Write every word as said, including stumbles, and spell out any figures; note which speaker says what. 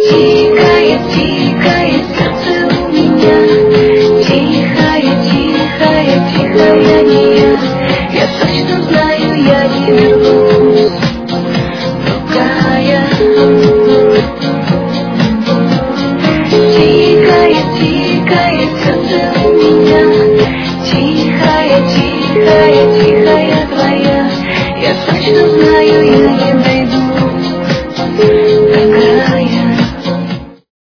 Speaker 1: Тихое, тихое сердце у меня, тихое, тихое, тихое не я. Я точно знаю, я не вернусь, другая. Тихое, тихое сердце у меня, тихая, тихая, тихая твоя. Я точно знаю, я не